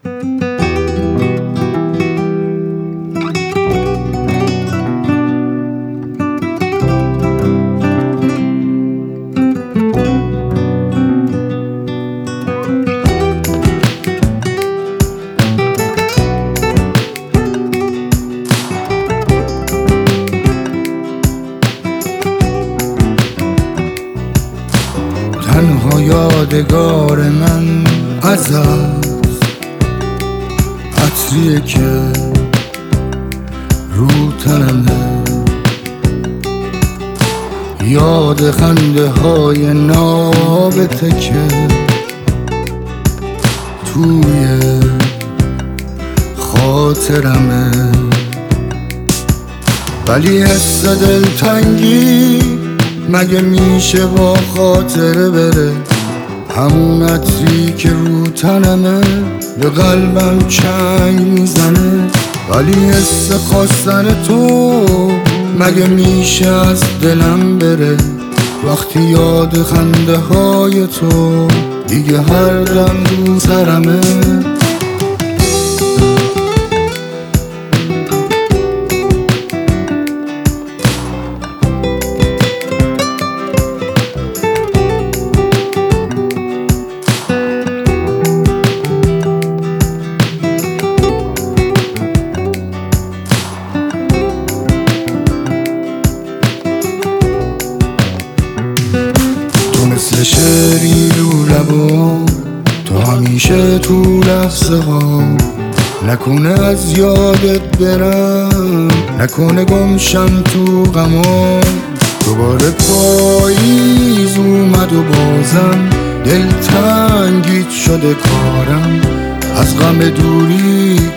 تنها یادگار من از عطریه که رو تنمه، یاد خنده های نابته که توی خاطرمه. ولی حس دلتنگی مگه میشه با خاطره بره؟ همون عطری که رو تنمه به قلبم چنگ میزنه. ولی حس خواستن تو مگه میشه از دلم بره؟ وقتی یاد خنده های تو دیگه هر دم رو سرمه. مثل شعری رو لبام، تو همیشه تو لحظه ها، نکنه از یادت برم، نکنه گمشم تو غمام. دوباره پاییز اومد و بازم دلتنگیت شده کارم، از غم دوریت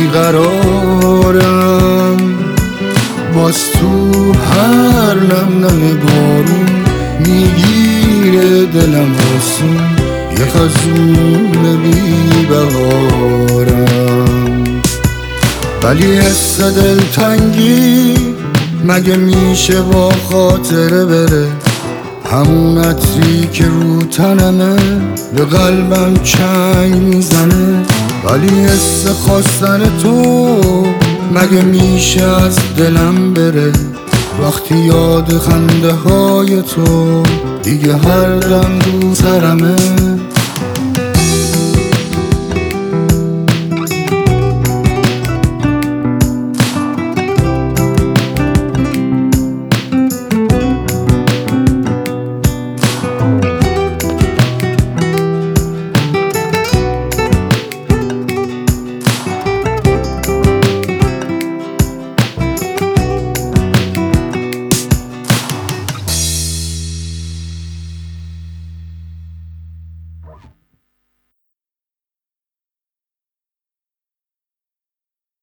بیقرارم. باز تو هر نم نم بارون میگیره دلم آسون، یه خزون بی بهارم. ولی حس دلتنگی مگه میشه با خاطره بره؟ همون عطری که رو تنمه به قلبم چنگ میزنه. ولی حس خواستن تو مگه میشه از دلم بره؟ وقتی یاد خنده های تو دیگه هر دم رو سرمه.